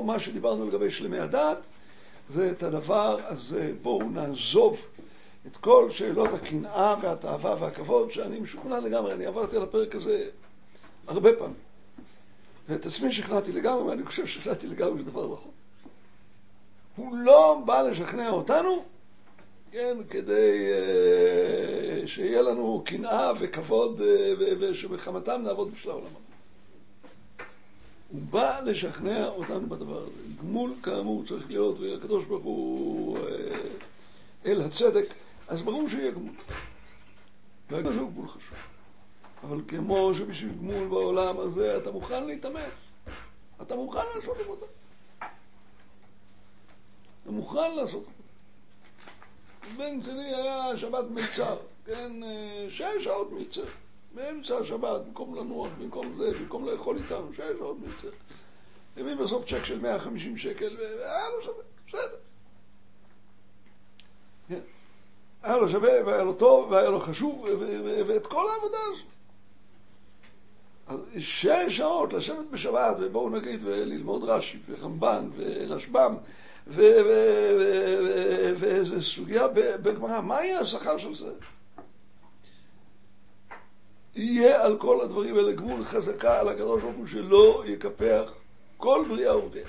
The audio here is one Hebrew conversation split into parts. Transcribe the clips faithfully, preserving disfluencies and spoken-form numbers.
מה שדיברנו לגבי שלמי הדעת, ואת הדבר הזה בואו נעזוב את כל שאלות הקנאה והתאווה והכבוד, שאני משוכנע לגמרי, אני עברתי על הפרק הזה הרבה פעמים. ואת עצמי שכנעתי לגמרי, ואני חושב ששכנעתי לגמרי לדבר נכון. הוא לא בא לשכנע אותנו, כן, כדי uh, שיהיה לנו קנאה וכבוד, uh, ושבחמתם נעבוד בשביל העולם. הוא בא לשכנע אותנו בדבר הזה. גמול כאמור צריך להיות, והקדוש ברוך הוא uh, אל הצדק, אז ברור שיהיה גמול. והגמול הוא גמול חשוב. אבל כמו שבשביל גמול בעולם הזה אתה מוכן להתאמץ, אתה מוכן לעשות עבודה. אתה מוכן לעשות עבודה. בן שלי היה שבת מיצר, כן, שש שעות מיצר. באמצע השבת, במקום לנוח, במקום זה, במקום לאכול איתנו, שש שעות מיצר. הביא בסוף צ'ק של מאה וחמישים שקל, והיה לו שווה, בסדר. כן. היה לו שווה, והיה לו טוב, והיה לו חשוב, ואת כל העבודה הזו. אז שש שעות לשבת בשבת, ובואו נגיד, וללמוד רש"י, ורמב"ן, ורשב"ם, ואיזו סוגיה בגמרא, מה יהיה השכר של זה? יהיה על כל הדברים האלה גמול חזקה על הקדוש ברוך הוא שלא יקפח כל בריאה ובריאה.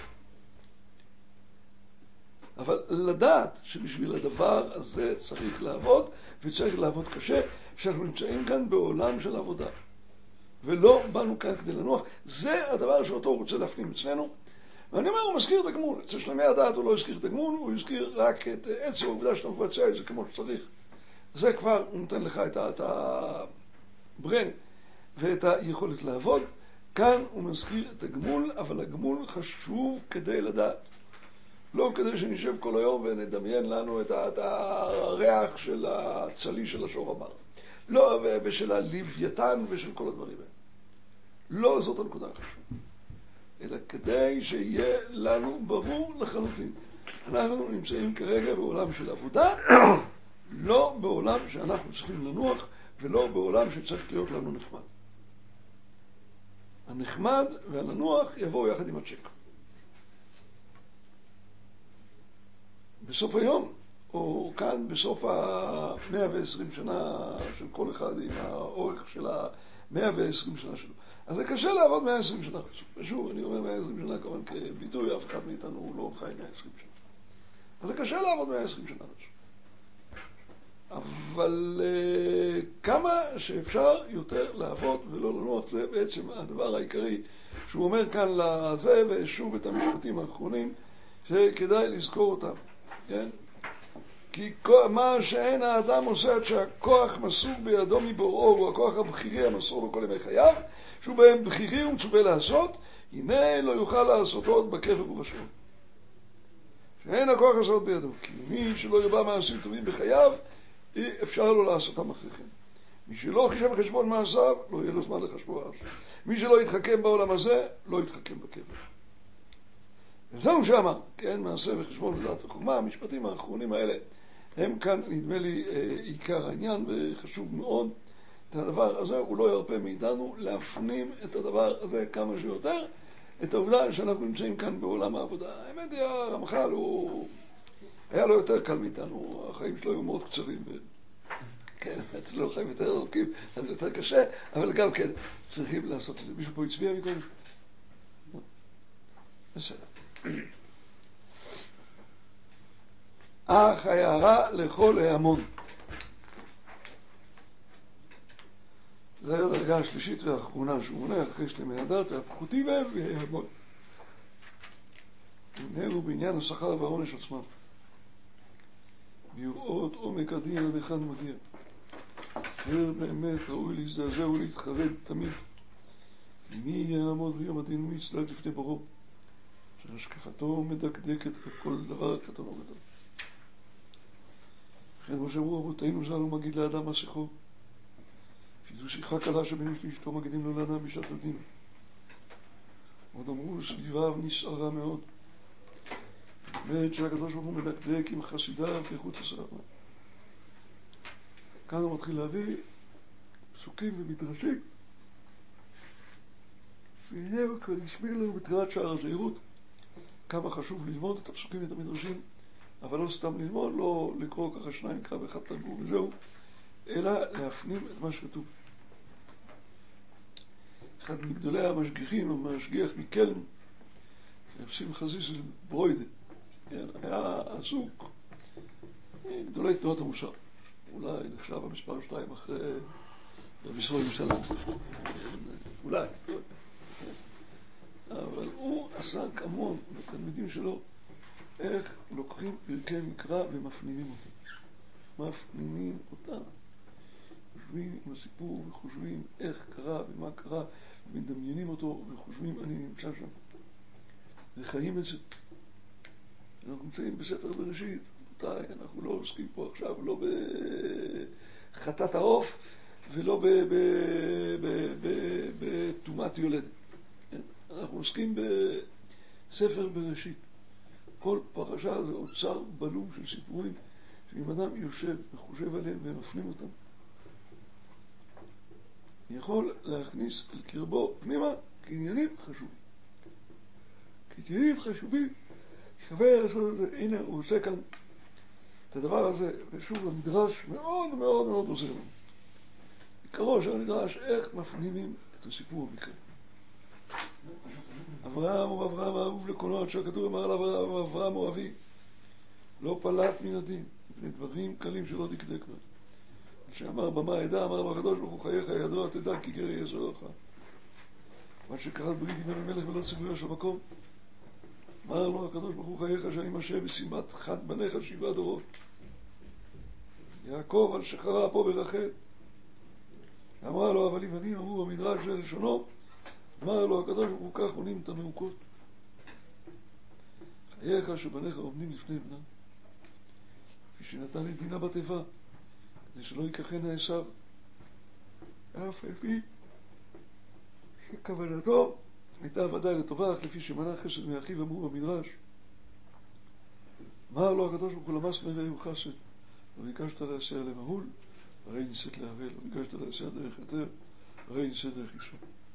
אבל לדעת שבשביל הדבר הזה צריך לעבוד, וצריך לעבוד קשה, שאנחנו נמצאים כאן בעולם של עבודה. ולא באנו כאן כדי לנוח. זה הדבר שאותו הוא רוצה להפנים אצלנו. ואני אומר, הוא מזכיר את הגמול. אצל שלמי הדעת הוא לא הזכיר את הגמול, הוא הזכיר רק את עצם העובדה שאתה מבצע את זה כמו שצריך. זה כבר הוא נותן לך את הברן ואת היכולת לעבוד. כאן הוא מזכיר את הגמול, אבל הגמול חשוב כדי לדעת. לא כדי שנשב כל היום ונדמיין לנו את הריח של הצלי של השור הבר. לא, ושל הלוויתן ושל כל הדברים האלה. לא זאת הנקודה החשובה. אלא כדי שיהיה לנו ברור לחלוטין. אנחנו נמצאים כרגע בעולם של עבודה, לא בעולם שאנחנו צריכים לנוח, ולא בעולם שצריך להיות לנו נחמד. הנחמד והלנוח יבואו יחד עם הצ'ק. בסוף היום, או כאן בסוף ה-מאה ועשרים שנה של כל אחד עם האורך של ה-מאה ועשרים שנה שלו. אז זה קשה לעבוד מאה ועשרים שנה רצוף. ושוב, אני אומר מאה ועשרים שנה כמובן כביטוי, אף אחד מאיתנו הוא לא חי מאה ועשרים שנה. אז זה קשה לעבוד מאה ועשרים שנה רצוף. אבל uh, כמה שאפשר יותר לעבוד ולא לנוח, זה בעצם הדבר העיקרי שהוא אומר כאן לזה, ושוב את המשפטים האחרונים שכדאי לזכור אותם. כן? כי מה שאין האדם עושה עד שהכוח מסור בידו מבוראו, הוא הכוח הבחירי המסור לו כל ימי חייו, שהוא בהם בחירי ומצווה לעשות, הנה לא יוכל לעשות עוד בקבר ובשאול. שאין הכוח לעשות בידו, כי מי שלא ירבה מעשים טובים בחייו, אי אפשר לו לעשותם אחריכם. מי שלא חישב חשבון מעשיו, לא יהיה לו זמן לחשבון אז. מי שלא יתחכם בעולם הזה, לא יתחכם בקבר. וזהו שאמר, כן, מעשה וחשבון ודעת וחוכמה, המשפטים האחרונים האלה הם כאן, נדמה לי, עיקר העניין, וחשוב מאוד. את הדבר הזה הוא לא ירפה מאיתנו להפנים את הדבר הזה כמה שיותר, את העובדה שאנחנו נמצאים כאן בעולם העבודה. האמת היא, הרמח"ל הוא... היה לו יותר קל מאיתנו, החיים שלו היו מאוד קצרים. כן, אצלנו חיים יותר ארוכים, אז זה יותר קשה, אבל גם כן צריכים לעשות את זה. מישהו פה הצביע מקודם? בסדר. אך היערה לכל ההמון. זה היה הדרגה השלישית והאחרונה שהוא מונה אחרי שלמי הדעת והפחותי בהם וההמון. נהרו בעניין השכר והעונש עצמם. לראות עומק הדין עד אחד מגיע. אשר באמת ראוי להזדעזע ולהתחרד תמיד. מי יעמוד ביום הדין ומי יצדק לפני ברו. שהשקפתו מדקדקת ככל דבר קטן וגדול. לכן מה שאמרו אבותינו ז"ל הוא מגיד לאדם מסכו. שזו שיחה קלה שבין איש לאשתו מגידים לו לאדם בשעת הדין. עוד אמרו סביביו נסערה מאוד. באמת שהקדוש ברוך הוא מדקדק עם חסידיו כחוט השערה. כאן הוא מתחיל להביא פסוקים ומדרשים. והנה הוא כבר הסביר לנו בתחילת שער הזהירות כמה חשוב ללמוד את הפסוקים ואת המדרשים, אבל לא סתם ללמוד, לא לקרוא ככה שניים מקרא ואחד תרגום וזהו, אלא להפנים את מה שכתוב. אחד מגדולי המשגיחים, המשגיח מקלן, שמחה זיסל ברוידה, היה עסוק גדולי תנועת המוסר, אולי נחשב המספר שתיים אחרי רבי ישראל משלם, אולי, אבל הוא עסק המון בתלמידים שלו איך לוקחים פרקי מקרא ומפנימים אותם, מפנימים אותם, חושבים עם הסיפור וחושבים איך קרה ומה קרה, ומדמיינים אותו וחושבים אני נמצא שם וחיים את זה. אנחנו נמצאים בספר בראשית, אנחנו לא עוסקים פה עכשיו לא בחטאת העוף ולא בתומת יולדת. אנחנו עוסקים בספר בראשית. כל פרשה זה אוצר בלום של סיפורים שאם אדם יושב וחושב עליהם ומפנים אותם, יכול להכניס לקרבו פנימה כעניינים חשובים. כעניינים חשובים שווה לעשות את זה. הנה הוא עושה כאן את הדבר הזה, ושוב המדרש מאוד מאוד מאוד עוזר לנו. עיקרו של המדרש, איך מפנימים את הסיפור המקרה. אברהם הוא אברהם האהוב לקונו, עד שהכתוב אמר על אברהם, אברהם הוא אבי, לא פלט מן הדין, מפני דברים קלים שלא דקדק בהם. שאמר במה עדה, אמר לו הקדוש ברוך הוא חייך ידוע תדע כי גר יהיה זרעך. מה שקראת ברית עם המלך ולא ציוויה של מקום. אמר לו הקדוש ברוך הוא חייך שאני משה בשימת חד בניך שבעה דורות. יעקב על שחרה פה ברחל. אמרה לו אבל יוונים אמרו במדרש של לשונו, אמר לו הקדוש ברוך הוא כך עונים את המעוקות. חייך שבניך עומדים לפני בנם. כפי שנתן לי דינה בתיבה, כדי שלא ייקחנה עשיו. אף לפי שכוונתו הייתה ודאי לטובה, אך לפי שמנה חסד מאחיו אמרו במדרש. אמר לו הקדוש ברוך הוא למס מרעהו חסד, לא ביקשת להסע למהול, הרי ניסית להבל, לא ביקשת להסע דרך היתר, הרי ניסית דרך איסור.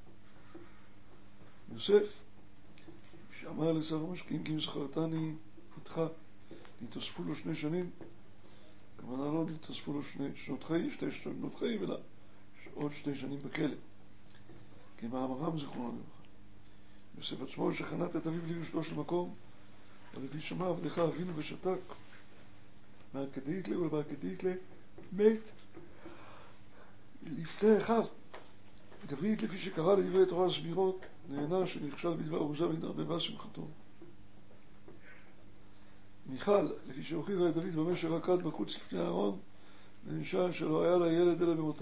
יוסף, שאמר לשר המשקים, כי אם זכרתני איתך, נתאספו לו שני שנים, כמובן לא נתאספו לו שני שנות חיים, שתי שנות חיים, אלא עוד שתי שנים בכלא. כמאמרם זיכרונו לברכה. יוסף עצמו שחנת את אביו לירושתו של מקום, ולפי שמע עבדך אבינו ושתק, מהכדאית לה ולבהכדאית לה מת לפני אחיו. דוד לפי שקרא לדברי תורה סבירות, נהנה שנכשל בדבר עוזה ונרבבה שמחתו. מיכל, לפי שהוכיחה את דוד במה שרקד בחוץ לפני הארון, נענשה שלא היה לה ילד אלא במותה.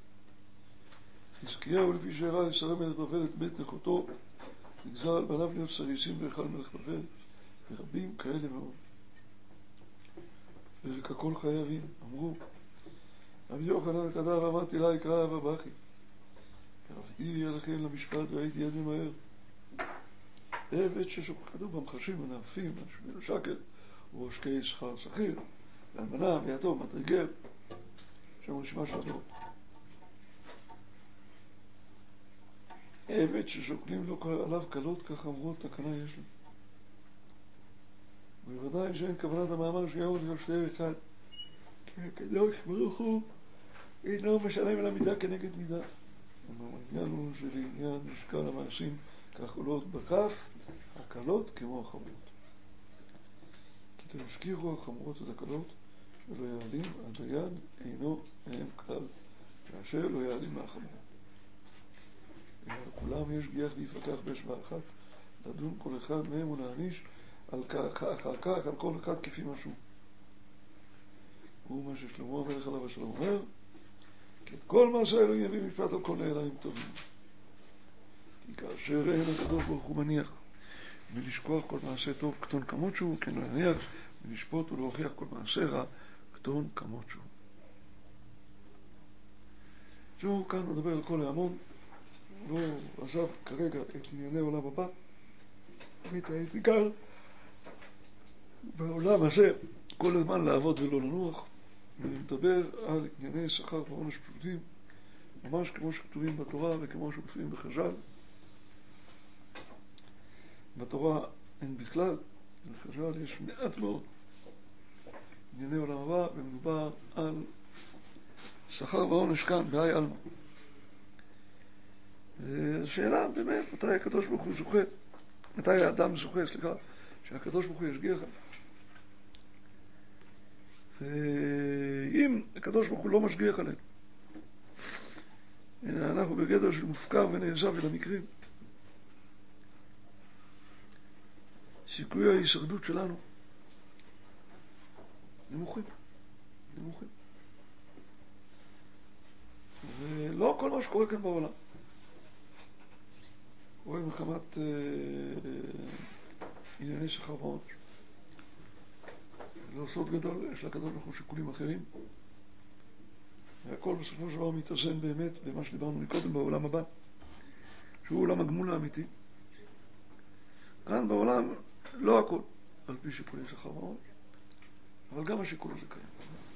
חזקיהו לפי שהראה לשרי מלך בבל את בית נכותו, נגזר על בניו להיות סריסים בהיכל מלך בבל, ורבים כאלה מאוד. וזה ככל חייבים, אמרו, רבי יוחנן קדע ואמרתי לה יקרא אבא בכי. רביתי אליכם למשפט והייתי עד ממהר. עבד שכתוב במחשים הנאפים, השמין שקל, ובושקי שכר שכיר, ואלמנה ויתום, מדרגר, שם רשימה של הדור. עבד ששוקלים לו עליו קלות, כך אמרו תקנה יש לו. ובוודאי שאין כוונת המאמר שיהו להיות שתי אחד, כי הקדוש ברוך הוא אינו משלם על המידה כנגד מידה. העניין הוא שלעניין משקל המעשים כחולות בכף, הקלות כמו החמורות. כי תשכיחו החמורות את הקלות, שלא יעלים, הדיין אינו מהם כלל, כאשר לא יעלים מהחמורות. לכולם יש גיח להיפקח בהשוואה אחת, לדון כל אחד מהם ולהעניש על כך, אחר כך, על כל אחד כפי משהו. הוא מה ששלמה המלך עליו השלום אומר, כי את כל מעשה אלוהים יביא משפט על כל נעליים טובים. כי כאשר אין הקדוש ברוך הוא מניח מלשכוח כל מעשה טוב קטון כמות שהוא, כן לא יניח ולשפוט ולהוכיח כל מעשה רע קטון כמות שהוא. שהוא כאן מדבר על כל ההמון, הוא עזב כרגע את ענייני עולם הבא, ואת האתגר בעולם הזה כל הזמן לעבוד ולא לנוח, ומדבר על ענייני שכר ועונש פשוטים, ממש כמו שכתובים בתורה וכמו שמופיעים בחז"ל. בתורה אין בכלל. לחז"ל יש מעט מאוד ענייני עולם הבא, ומדובר על שכר ועונש כאן, בהאי עלמא. השאלה באמת, מתי הקדוש ברוך הוא זוכה, מתי האדם זוכה, סליחה, שהקדוש ברוך הוא ישגיח עליו. ואם הקדוש ברוך הוא לא משגיח עלינו, הנה אנחנו בגדר של מופקר ונעזב אל המקרים, סיכוי ההישרדות שלנו נמוכים, נמוכים. ולא כל מה שקורה כאן בעולם קורה מחמת אה, ענייני שכר ועונש. זה סוד גדול, יש לקדוש ברוך הוא שיקולים אחרים, והכל בסופו של דבר מתאזן באמת במה שדיברנו מקודם בעולם הבא, שהוא עולם הגמול האמיתי. כאן בעולם לא הכל על פי שיקולי שכר ועונש, אבל גם השיקול הזה קיים.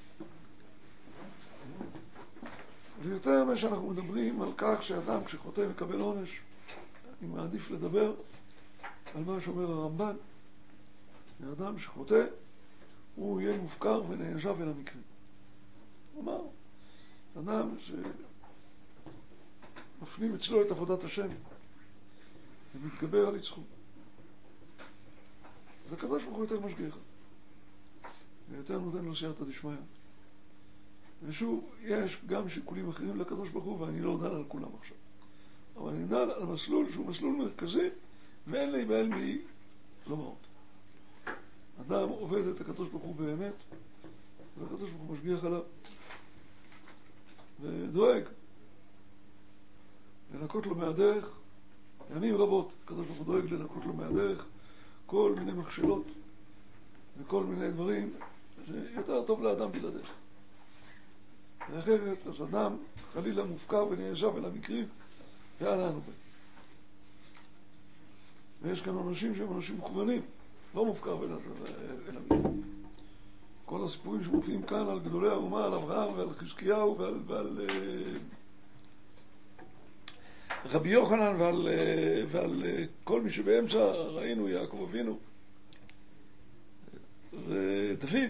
ויותר מה שאנחנו מדברים על כך שאדם כשחוטא מקבל עונש, אני מעדיף לדבר על מה שאומר הרמב"ן, האדם שחוטא הוא יהיה מופקר ונעזב אל המקרים. הוא אמר, אדם שמפנים אצלו את עבודת השם ומתגבר על יצחו, והקדוש ברוך הוא יותר משגיח ויותר נותן לו סייעתא דשמיא. ושוב, יש גם שיקולים אחרים לקדוש ברוך הוא, ואני לא דן על כולם עכשיו, אבל אני דן על מסלול שהוא מסלול מרכזי ואין להיבהל מי לומר אותו. אדם עובד את הקדוש ברוך הוא באמת, והקדוש ברוך הוא משגיח עליו ודואג לנקות לו מהדרך. ימים רבות הקדוש ברוך הוא דואג לנקות לו מהדרך כל מיני מכשלות וכל מיני דברים שיותר טוב לאדם בלעדיך. ואחרת אז אדם חלילה מופקר ונעזב אל המקרים ואנה אנו בהם. ויש כאן אנשים שהם אנשים מכוונים, לא מופקר אל המקרים. כל הסיפורים שמופיעים כאן על גדולי האומה, על אברהם ועל חזקיהו ועל, ועל רבי יוחנן ועל, ועל כל מי שבאמצע, ראינו יעקב אבינו ודוד,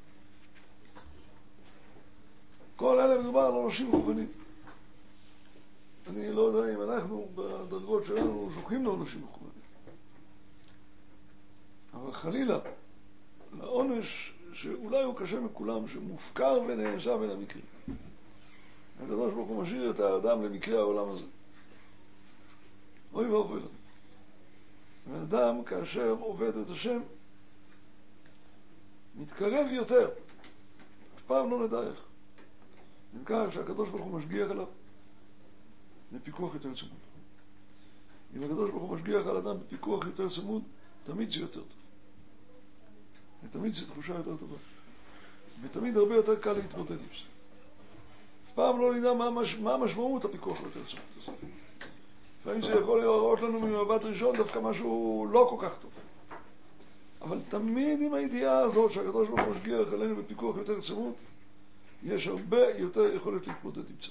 כל אלה מדובר על אנשים מכוונים. אני לא יודע אם אנחנו בדרגות שלנו זוכים לאנשים מכוונים, אבל חלילה לעונש שאולי הוא קשה מכולם, שמופקר ונעזב אל המקרים. הקדוש ברוך הוא משאיר את האדם למקרה העולם הזה. אוי ואבוי לנו. והאדם כאשר עובד את השם מתקרב יותר, אף פעם לא נדע איך. אם כך שהקדוש ברוך הוא משגיח עליו בפיקוח יותר צמוד. אם הקדוש ברוך הוא משגיח על אדם בפיקוח יותר צמוד, תמיד זה יותר טוב. ותמיד זו תחושה יותר טובה. ותמיד הרבה יותר קל להתמודד עם זה. פעם לא נדע מה, מש... מה המשמעות הפיקוח יותר צמוד. לפעמים זה יכול להראות לנו ממבט ראשון דווקא משהו לא כל כך טוב. אבל תמיד עם הידיעה הזאת שהקדוש ברוך הוא משגיח עלינו בפיקוח יותר צמוד, יש הרבה יותר יכולת להתמודד עם צמוד.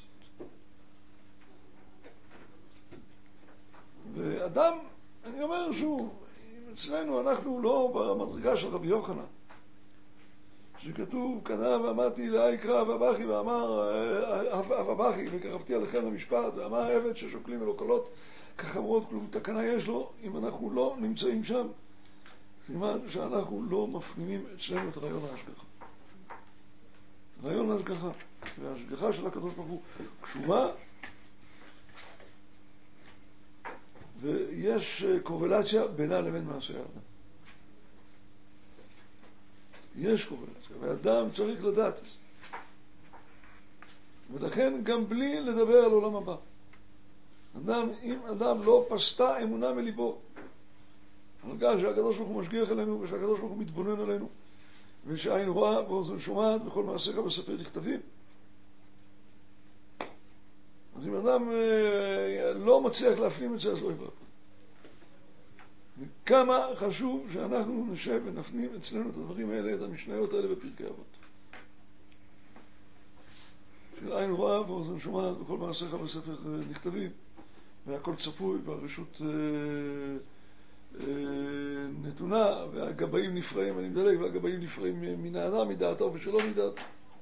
ואדם, אני אומר שוב, אצלנו אנחנו לא במדרגה של רבי יוחנן, שכתוב, קנה ועמדתי לאי קרא ובכי ואמר ובכי וקרבתי עליכם למשפט, ואמר עבד ששוקלים ולא קולות כחמורות כלום תקנה יש לו. אם אנחנו לא נמצאים שם, סימן שאנחנו לא מפנימים אצלנו את רעיון ההשגחה. רעיון ההשגחה וההשגחה של הקדוש ברוך הוא קשורה, ויש קורלציה בינה לבין מעשה האדם. יש קורלציה, והאדם צריך לדעת את זה. ולכן גם בלי לדבר על עולם הבא. אדם, אם אדם לא פסתה אמונה מליבו, על כך שהקדוש ברוך הוא משגיח עלינו, ושהקדוש ברוך הוא מתבונן עלינו, ושעין רואה ואוזן שומעת וכל מעשיך בספר נכתבים. אז אם אדם אה, לא מצליח להפנים את זה, אז לא יברא. וכמה חשוב שאנחנו נשב ונפנים אצלנו את הדברים האלה, את המשניות האלה בפרקי אבות. של עין רואה ואוזן שומעת וכל מעשיך בספר נכתבים, והכל צפוי, והרשות אה, נתונה, והגבאים נפרעים, אני מדלג, והגבאים נפרעים מן האדם, מדעתו ושלא מדעתו.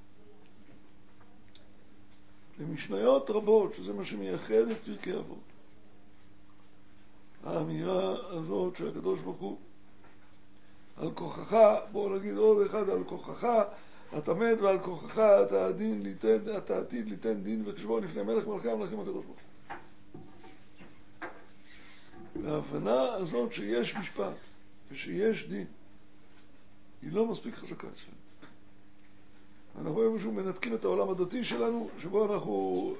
במשניות רבות, שזה מה שמייחד את פרקי אבות. האמירה הזאת שהקדוש ברוך הוא על כוחך, בואו נגיד עוד אחד, על כוחך אתה מת ועל כוחך אתה הדין ליתן, אתה עתיד ליתן דין וחשבון לפני מלך מלכי המלכים הקדוש ברוך הוא. וההבנה הזאת שיש משפט ושיש דין היא לא מספיק חזקה אצלנו. אנחנו רואים משהו מנתקים את העולם הדתי שלנו, שבו אנחנו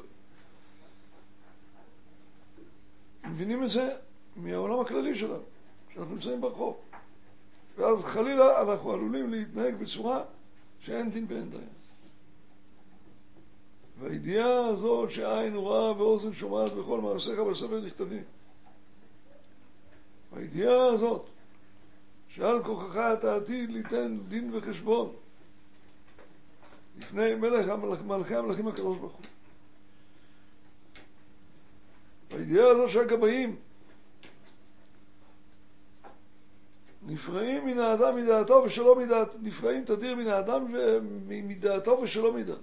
מבינים את זה מהעולם הכללי שלנו, שאנחנו נמצאים ברחוב. ואז חלילה אנחנו עלולים להתנהג בצורה שאין דין ואין דיין. והידיעה הזאת שעין רואה ואוזן שומעת וכל מעשיך בספר נכתבים. והידיעה הזאת שעל כוחך אתה עתיד ליתן דין וחשבון לפני מלך מלכי המלכים הקדוש ברוך הוא. והידיעה הזאת שהגבאים נפרעים מן האדם מדעתו ושלא מדעת, נפרעים תדיר מן האדם מדעתו ושלא מדעת.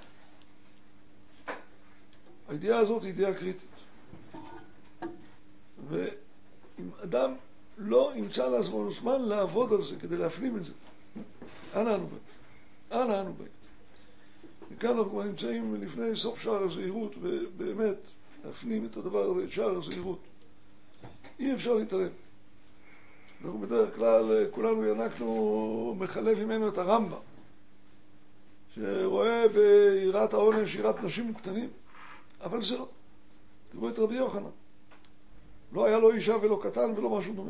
הידיעה הזאת היא ידיעה קריטית. ואם אדם לא ימצא לעצמו זמן לעבוד על זה כדי להפנים את זה, אנה אנו באים? אנה אנו באים? וכאן אנחנו נמצאים לפני סוף שער הזהירות, ובאמת להפנים את הדבר הזה, את שער הזהירות. אי אפשר להתעלם. אנחנו בדרך כלל כולנו ינקנו מחלב ממנו את הרמב"ם, שרואה ביראת העונש יראת נשים קטנים, אבל זה לא. תראו את רבי יוחנן. לא היה לו אישה ולא קטן ולא משהו דומה.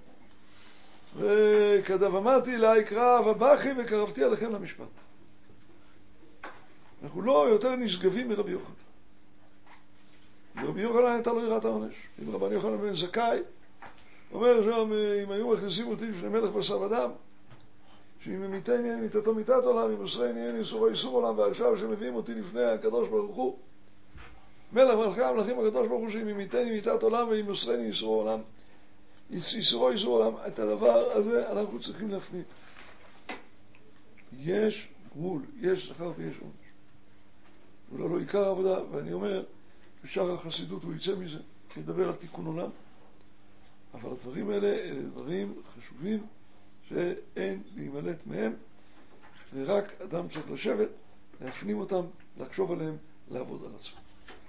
וכדב אמרתי לה יקרא ובכי וקרבתי עליכם למשפט. אנחנו לא יותר נשגבים מרבי יוחנן. רבי יוחנן הייתה לו יראת העונש. אם רבן יוחנן בן זכאי אומר שם, אם היו מכניסים אותי לפני מלך בשר ודם, שאם ימיתני אין מיתתו מיתת עולם, אם יסרני אין איסורו איסור עולם, ועכשיו שמביאים אותי לפני הקדוש ברוך הוא, מלך מלכי המלכים הקדוש ברוך הוא, שאם ימיתני מיתת עולם ואם יסרני איסורו עולם, איסורו איסור עולם, את הדבר הזה אנחנו צריכים להפנים. יש גבול, יש שכר ויש עונש. אולי לא עיקר העבודה, ואני אומר, בשאר החסידות הוא יצא מזה, ידבר על תיקון עולם. אבל הדברים האלה אלה דברים חשובים שאין להימלט מהם, ורק אדם צריך לשבת, להפנים אותם, לחשוב עליהם, לעבוד על עצמו.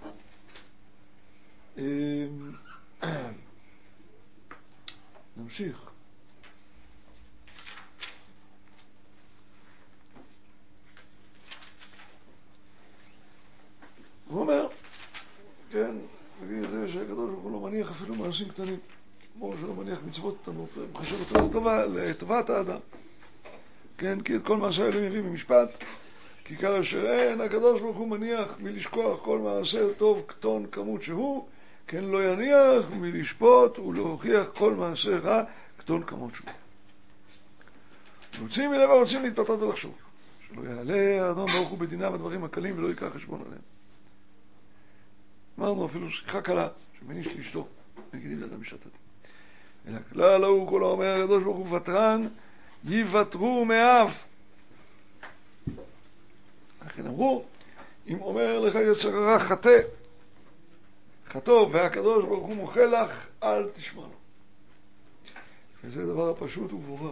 נמשיך. הוא אומר, כן, נגיד זה שהקדוש ברוך הוא לא מניח אפילו מעשים קטנים, כמו שלא מניח מצוות קטנות, מחשב אותו לטובה, לטובת האדם. כן, כי את כל מעשה האלוהים מביא במשפט, כי כר אשר אין הקדוש ברוך הוא מניח מלשכוח כל מעשה טוב קטון כמות שהוא, כן לא יניח מלשפוט ולהוכיח כל מעשה רע קטון כמות שהוא. רוצים מלב רוצים להתפתות ולחשוב, שלא יעלה האדון ברוך הוא בדיניו הדברים הקלים ולא ייקח חשבון עליהם. אמרנו אפילו שיחה קלה שמניש לאשתו, נגידים לאדם משתתי. אלא כלל הוא כל האומר הקדוש ברוך הוא ותרן יוותרו מאב. לכן אמרו, אם אומר לך יצר הרע חטא, חטוא והקדוש ברוך הוא מוחה לך, אל תשמע לו. וזה דבר הפשוט וברור.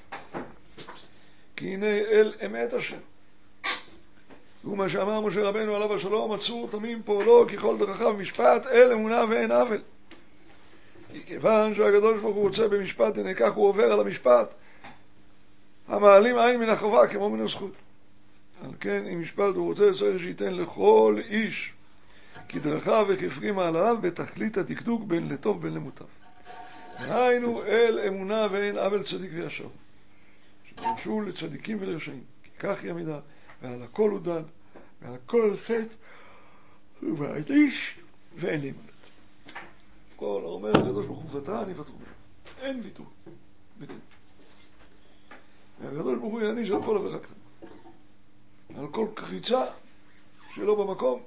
כי הנה אל אמת השם. הוא מה שאמר משה רבנו עליו השלום, עצור תמים פועלו ככל דרכיו משפט, אל אמונה ואין עוול. כי כיוון שהקדוש ברוך הוא רוצה במשפט, הנה כך הוא עובר על המשפט, המעלים עין מן החובה כמו מן הזכות. על כן, אם משפט הוא רוצה, צריך שייתן לכל איש כי דרכיו וכפרים מעליו בתכלית הדקדוק בין לטוב בין למוטב. היינו אל אמונה ואין עוול צדיק וישר. שדרשו לצדיקים ולרשעים, כי כך היא המידה, ועל הכל הוא דן, ועל הכל חטא, ועל איש ואין לימדת. כל האומר הקדוש ברוך הוא ותרן יוותרו ממנו. אין ויתור. ויתור. והקדוש ברוך הוא יעניש על כל עבירה קטנה. על כל קריצה שלא במקום,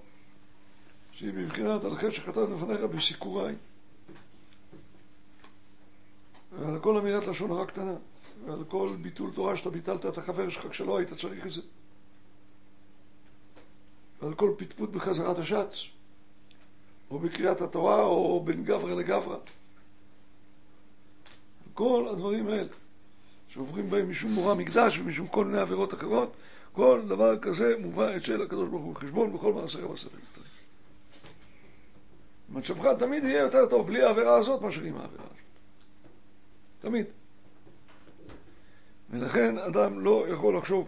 שהיא בבחינת על חטא שחטאת לפניך בסיקור עין. ועל כל אמירת לשון הרע קטנה, ועל כל ביטול תורה שאתה ביטלת את החבר שלך כשלא היית צריך את זה, ועל כל פטפוט בחזרת השץ, או בקריאת התורה, או בין גברא לגברא. כל הדברים האלה, שעוברים בהם משום מורא מקדש ומשום כל מיני עבירות אחרות, כל דבר כזה מובא אצל הקדוש ברוך הוא בחשבון בכל מעשיו בספר. מצבך תמיד יהיה יותר טוב בלי העבירה הזאת מאשר עם העבירה הזאת. תמיד. ולכן אדם לא יכול לחשוב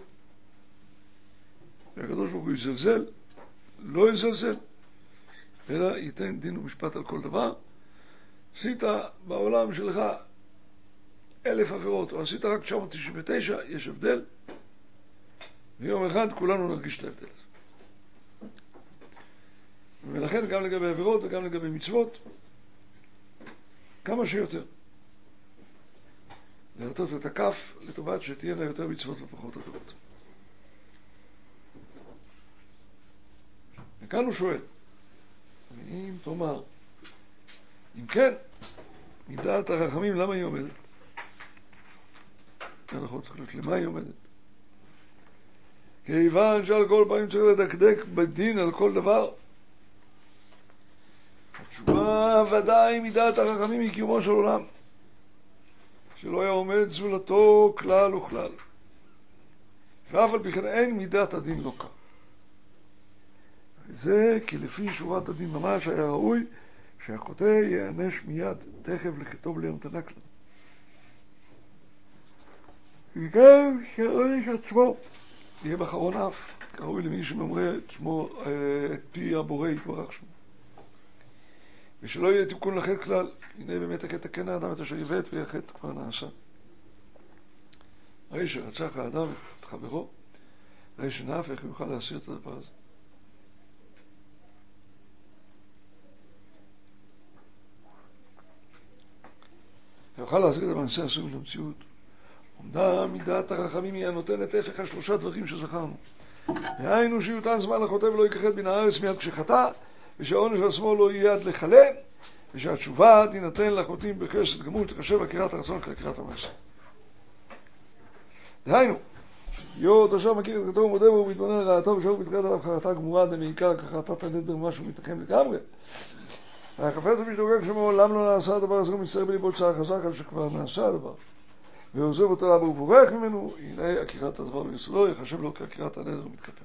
שהקדוש ברוך הוא יזלזל, לא יזלזל, אלא ייתן דין ומשפט על כל דבר. עשית בעולם שלך אלף עבירות, או עשית רק תשע מאות תשעים ותשע, יש הבדל. ויום אחד כולנו נרגיש את ההבדל הזה. ולכן גם לגבי עבירות וגם לגבי מצוות, כמה שיותר. להרתות את הכף לטובת שתהיינה יותר מצוות ופחות עבירות. וכאן הוא שואל, אם תאמר, אם כן, מידת הרחמים למה היא עומדת? אנחנו צריכים לראות למה היא עומדת. כיוון שעל כל פעמים צריך לדקדק בדין על כל דבר. התשובה ודאי מידת הרחמים היא קיומו של עולם, שלא היה עומד זולתו כלל וכלל, ואף על פי כן אין מידת הדין לא קם. זה כי לפי שורת הדין ממש היה ראוי שהחוטא יענש מיד תכף לכתוב להמתנה כלל. וגם שהעונש עצמו יהיה בחרון אף, כראוי למי שממרה את שמו, את פי הבורא יתברך שמו. ושלא יהיה תיקון לחטא כלל, הנה באמת הקטע האדם את אשר יבט והחטא כבר נעשה. הרי שרצח האדם את חברו, הרי שנאף איך יוכל להסיר את הדבר הזה. יוכל להסיר את המעשה הסוג למציאות. עומדה מידת הרחמים היא הנותנת הפך השלושה דברים שזכרנו. דהיינו שיותן זמן לחוטא ולא יכחד מן הארץ מיד כשחטא, ושהעונש עצמו לא יהיה עד לחלה, ושהתשובה תינתן לחוטאים בחסד גמול, תחשב עקירת הרצון כעקירת המעשה. דהיינו, יוד אשר מכיר את חטאו ומודה בו ומתבונן על רעתו, ושהוא מתחרט עליו חרטה גמורה דמעיקר כחרטת הנדר משהו מתנחם לגמרי. והחפץ ומשתוקק שמעולם לא נעשה הדבר הזה, הוא מצטער בליבו צער חזק על שכבר נעשה הדבר. ועוזב אותו רבה ובורח ממנו, הנה עקירת הדבר מיסודו, יחשב לו כעקירת הנדר ומתכפר.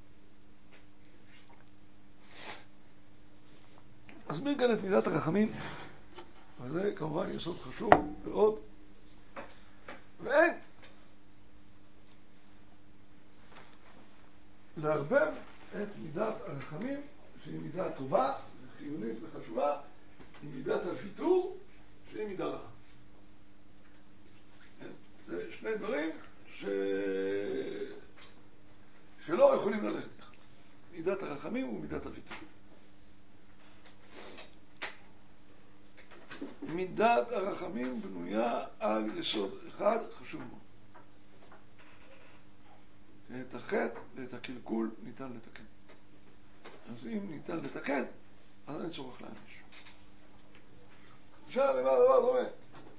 אסביר כאן את מידת הרחמים, וזה כמובן יסוד חשוב מאוד, ואין לערבב את מידת הרחמים, שהיא מידה טובה, חיונית וחשובה, עם מידת הוויתור, שהיא מידה רעה. זה שני דברים ש... שלא יכולים ללכת יחד. מידת הרחמים ומידת הוויתור. מידת הרחמים בנויה על יסוד אחד חשוב מאוד. את החטא ואת הקלקול ניתן לתקן. אז אם ניתן לתקן, אז אין צורך להעניש. עכשיו למה הדבר דומה?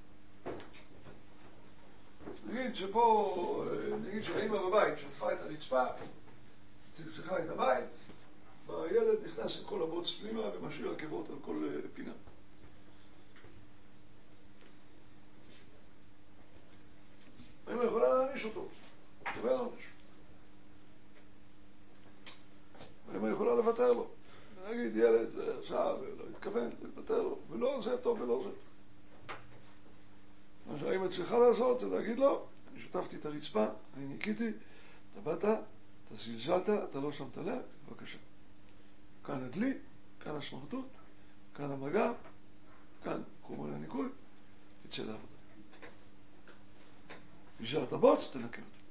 נגיד שפה, נגיד שהאמא בבית שטפה את הרצפה, צלצחה את הבית, והילד נכנס עם כל הבוץ פנימה ומשאיר עקבות על כל פינה. האמא יכולה להעניש אותו, תקבל עונש. האמא יכולה לוותר לו. נגיד ילד עשה ולא התכוון לוותר לו, ולא זה טוב ולא זה. מה שהאמא צריכה לעשות זה להגיד לו, אני שטפתי את הרצפה, אני ניקיתי, אתה באת, אתה זלזלת, אתה לא שמת לב, בבקשה. כאן הדלי, כאן הסמרטוט, כאן המגע, כאן חומר הניקוי, תצא לעבודה. נשארת בוץ, תנקה אותו.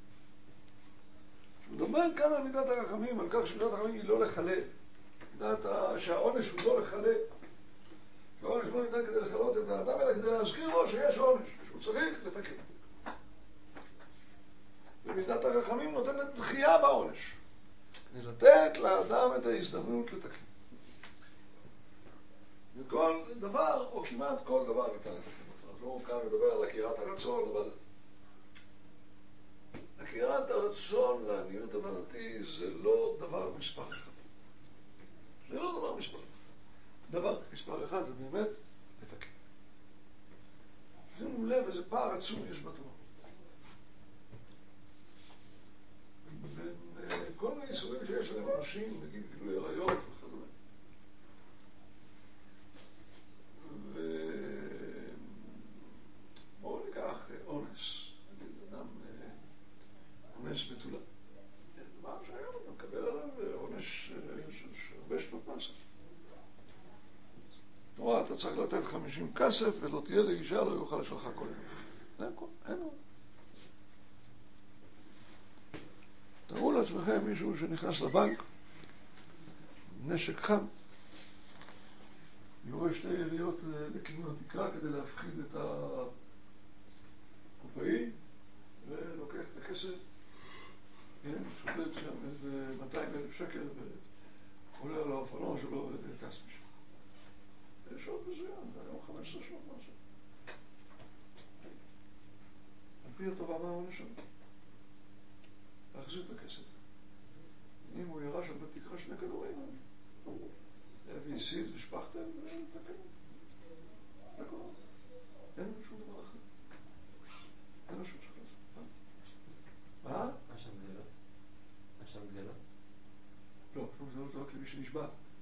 מדובר כאן על מידת הרחמים, על כך שמידת הרחמים היא לא לחלל. מידת שהעונש הוא לא לחלל. העונש לא ניתן כדי לחלות את האדם, אלא כדי להזכיר לו שיש עונש, שהוא צריך לתקן. ומידת הרחמים נותנת דחייה בעונש, כדי לתת לאדם את ההזדמנות לתקן. וכל דבר, או כמעט כל דבר, ניתן לתקן. אנחנו כאן מדבר על עקירת הרצון, אבל עקירת הרצון לעניות הבנתי זה לא דבר מספר אחד. זה לא דבר מספר אחד. דבר מספר אחד זה באמת לתקן. שימו לב איזה פער עצום יש בתורה. בין כל מיני איסורים שיש להם אנשים, נגיד גילוי עריות וכדומה. ובואו ניקח אונס. נגיד אדם אונס בתולה. מה שהיום אתה מקבל עליו אונס של הרבה שנות מאסר. תורה, אתה צריך לתת חמישים כסף ולא תהיה לאישה, לא יוכל לשלך כל יום. זה הכל, אין עוד. תראו לעצמכם מישהו שנכנס לבנק, נשק חם, יורה שתי יריות לכיוון התקרה כדי להפחיד את הקופאי, ולוקח את הכסף, כן, שודד שם איזה מאתיים אלף שקל ועולה על האופנוע שלו וטס משם. יש עוד מזוין, זה היום חמש עשרה שנות מאסר. על פי התורה מה העונש שם? להחזיר את הכסף. אם הוא ירה שם בתקרה שני כדורים, להביא סיד ושפכתם ולתקן. זה כל עוד. אין לו שום דבר אחר. אין לו שום שחז. מה? מה שם גזלות? מה שם גזלות? לא, שום גזלות זה רק למי שנשבע.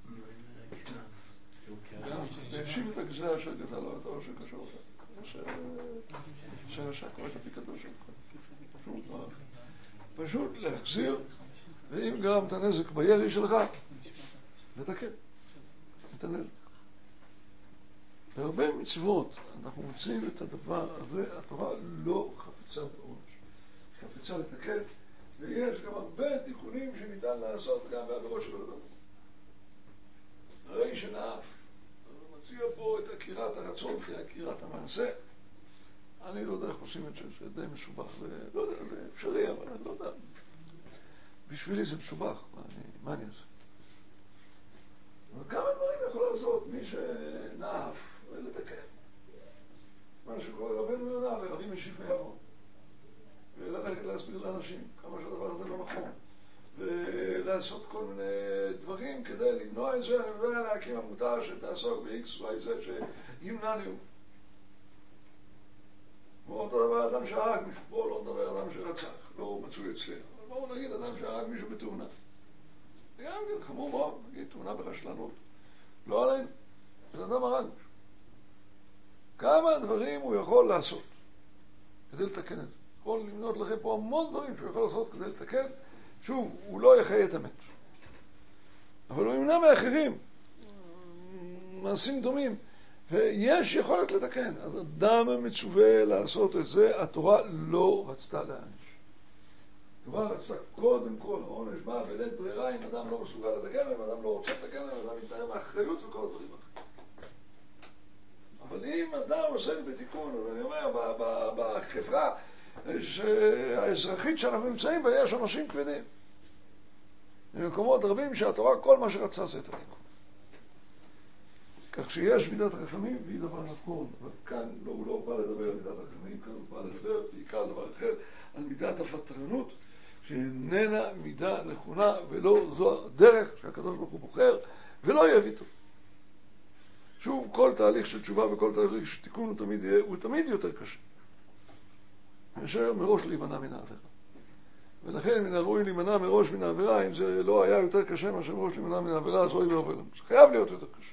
והאשים את הגזלה שגזלה לו את העושר קשור אותה. שהרשע קורא את הפיקדו שלך. שום דבר אחר. פשוט להחזיר, ואם גרמת נזק בירי שלך, לתקן את הנזק. בהרבה מצוות אנחנו מוצאים את הדבר הזה, התורה לא חפצה בעונש, חפצה לתקן, ויש גם הרבה תיקונים שניתן לעשות גם בעבירות של אדם. הרי שנאף, הוא מציע פה את עקירת הרצון כעקירת המעשה. אני לא יודע איך עושים את זה, זה די מסובך, ולא יודע, זה אפשרי, אבל אני לא יודע. בשבילי זה מסובך, מה אני, מה אני אעשה? אבל כמה דברים יכול לעשות מי שנאף ולתקן. מה שקורה רבנו יונה ורבים משיב מימון. וללכת להסביר לאנשים כמה שהדבר הזה לא נכון. ולעשות כל מיני דברים כדי למנוע את זה, ולהקים עמותה שתעסוק ב-X, Y, Z, שימנענו. ואותו דבר אדם שהרג מישהו, בואו לא נדבר אדם שרצח, לא מצוי אצלנו. אבל בואו נגיד אדם שהרג מישהו בתאונה. זה גם כן חמור מאוד, נגיד תאונה ברשלנות. לא עלינו, זה אדם הרג מישהו. כמה דברים הוא יכול לעשות כדי לתקן את זה. יכול למנות לכם פה המון דברים שהוא יכול לעשות כדי לתקן. שוב, הוא לא יחיה את המת. אבל הוא ימנע מאחרים. מעשים דומים. ויש יכולת לתקן. אז אדם מצווה לעשות את זה, התורה לא רצתה להעניש. התורה רצתה קודם כל, העונש בא בלית ברירה, אם אדם לא מסוגל לתקן, אם אדם לא רוצה לתקן, אם אדם מתנער מאחריות וכל הדברים אחרים. אבל אם אדם עושה בתיקון, אני אומר, בחברה האזרחית שאנחנו נמצאים בה, יש אנשים כבדים. במקומות רבים שהתורה, כל מה שרצה זה את התיקון. כך שיש מידת הרחמים והיא דבר נכון, אבל כאן לא, הוא לא בא לדבר על מידת הרחמים, כאן הוא בא לדבר בעיקר דבר אחר, על מידת הפטרנות, שאיננה מידה נכונה ולא זו הדרך שהקדוש ברוך הוא בוחר, ולא יביא טוב. שוב, כל תהליך של תשובה וכל תהליך של תיקון הוא תמיד, יהיה, הוא תמיד יותר קשה. מאשר מראש להימנע מן העבירה. ולכן מן הראוי להימנע מראש מן העבירה, אם זה לא היה יותר קשה מאשר מראש להימנע מן העבירה, אז אוי ואבוי לנו. זה חייב להיות יותר קשה.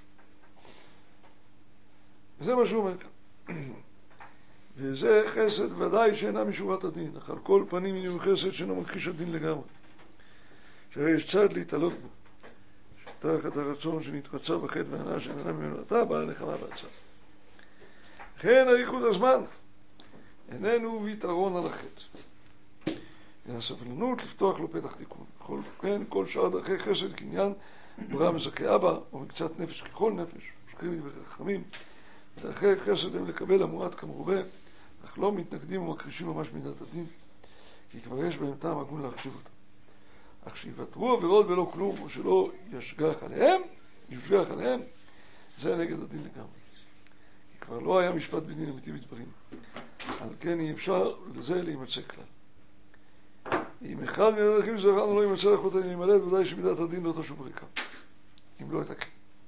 וזה מה שהוא אומר כאן. וזה חסד ודאי שאינה משורת הדין, אך על כל פנים יהיו חסד שאינו מכחיש הדין לגמרי. שהרי יש צד להתעלות בו. שתחת הרצון שנתרצה בחטא והנאה שאיננה ממנו אתה, באה נחמה והצד. לכן אריכות הזמן איננו ויתרון על החטא. והסבלנות לפתוח לו פתח תיקון. בכל כן, כל שאר דרכי חסד קניין ברא מזכה אבא, או מקצת נפש ככל נפש, שקרים וחכמים. דרכי חסד הם לקבל המועט כמרובה, אך לא מתנגדים ומקרישים ממש מידת הדין, כי כבר יש בהם טעם הגון להחשיב אותם. אך שיוותרו עבירות ולא כלום, או שלא ישגח עליהם, ישגח עליהם, זה נגד הדין לגמרי. כי כבר לא היה משפט בדין אמיתי בדברים. על כן אי אפשר לזה להימצא כלל. אם אחד מן הדרכים שזה אחד לא יימצא לחוט הדין להימלט, ודאי שמידת הדין לא תשוב ריקה. אם לא יתקן.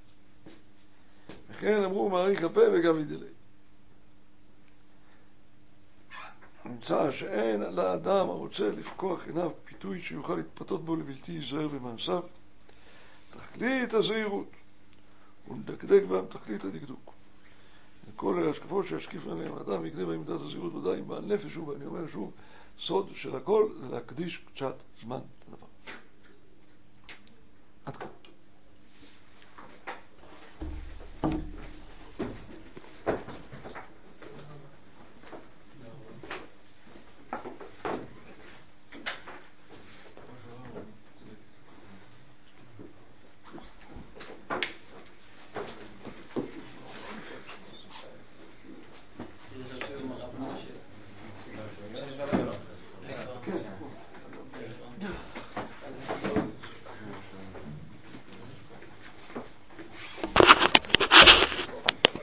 וכן אמרו מעריך הפה וגם ידלי. נמצא שאין לאדם הרוצה לפקוח עיניו פיתוי שיוכל להתפתות בו לבלתי ייזהר במעשיו, תכלית הזהירות, ולדקדק בהם תכלית הדקדוק. כל אלה השקפות שישקיף עליהם האדם ויקנה בהם מידת הזהירות ודאי עם בעל נפש, ואני אומר שוב, סוד של הכל זה להקדיש קצת זמן